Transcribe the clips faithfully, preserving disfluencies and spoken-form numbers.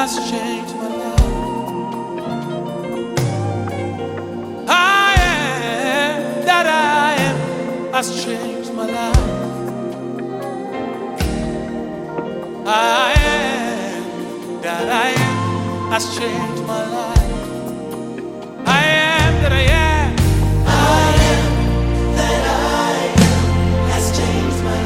has changed my life. I am that I am has changed my life. I am that I am has changed my life. I am that I am. I am that I am has changed my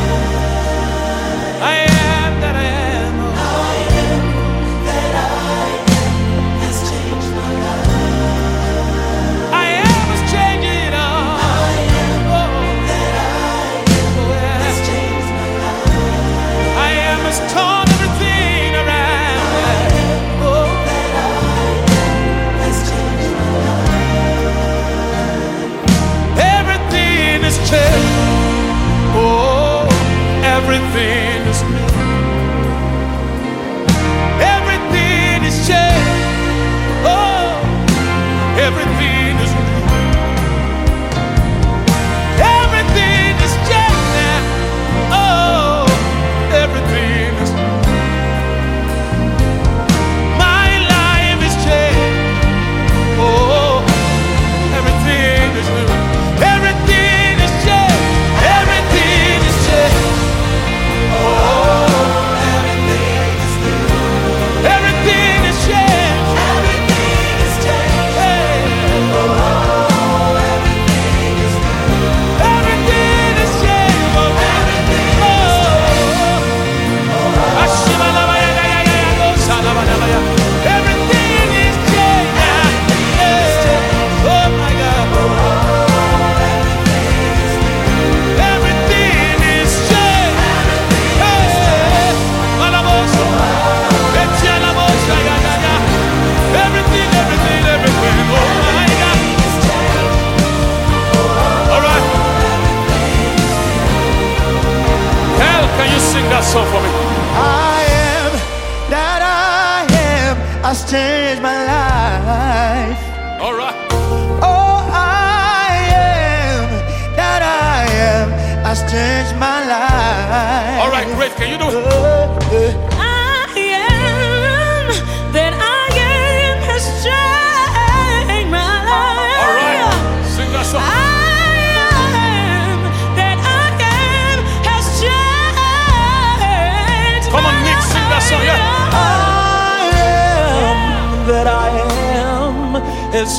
life. I am that I am. I am that I am has changed my life. I am is changing all. I am that I am has changed my life. I am is torn everything around. I am that I am has changed my life. Everything is changed. Oh, everything is new. Everything is changed. Oh, everything is new. Everything is changed now. Oh, everything is new. My life is changed. Oh, everything is new. Everything is changed. Everything is changed. Oh, Everything is new. everything is changed. Everything is changed. Hey, Oh, everything is new. everything is changed. Oh, oh. Ashimalabaya, ya, ya, ya, ya, go, salabadabaya. Everything is changed now. Yeah. Oh my God. Everything is changed. Hey, Malabosa. Etialabosa, ya, ya, ya. Everything, everything, everything. Oh my God. All right. Hell, can you sing that song for me? I am that I am has changed my life. All right. Oh, I am that I am has changed my life. All right, great. Can you do it? Uh, uh. I am that I am has changed my life. All right. Sing that song. I am that I am has changed. Come on, my Nick, sing that song, yeah. I am that I am has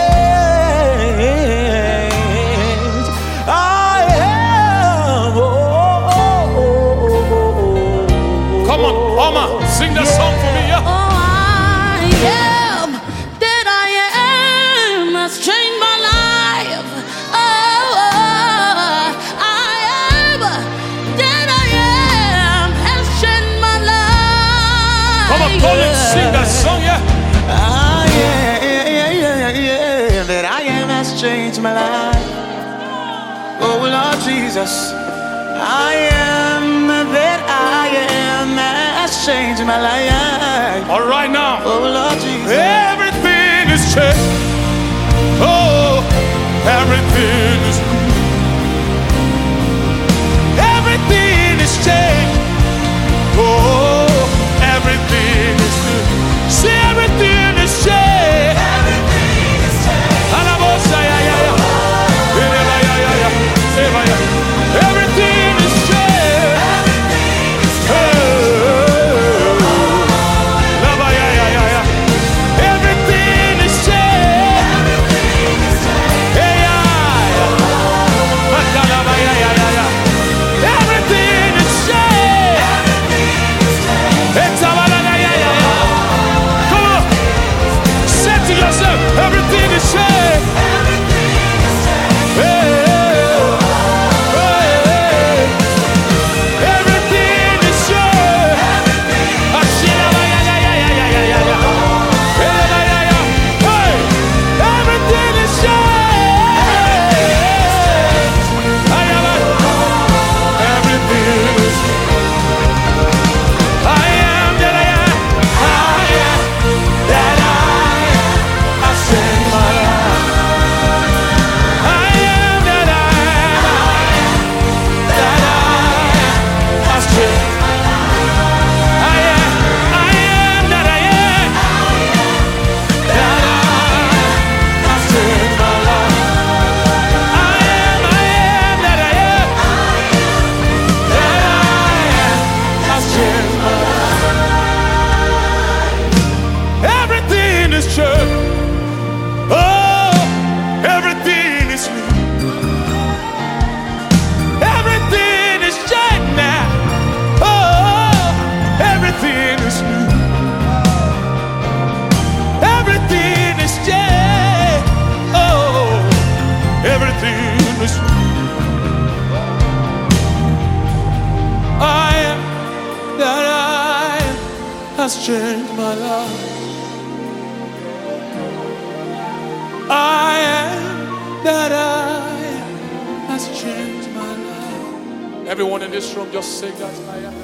changed. I am. Oh, oh, oh, oh, oh. Come on, Oma, sing that song for me, yeah. Oh, I am that I am has changed my life. Oh, I am that I am has changed my life. Come on, Colin, sing that song, yeah. Ah, yeah, yeah, yeah, yeah, yeah, that I am has changed my life. Oh, Lord Jesus, I am that I am has changed my life. All right now. Oh, Lord Jesus. Everything is changed. Oh, everything is new. Everything is changed. Oh, everything is new. See, everything is changed. Everything is changed. Alabosa, ya, ya, ya. Ela, ya, ya, ya. Eva, ya. Everything is changed. Everything is changed. Hey. Lava, ya, ya, ya, ya. Everything is changed. Everything is changed. Hey, ya, ya. has changed my life. I am that I am has changed my life. Everyone in this room, just sing that I am.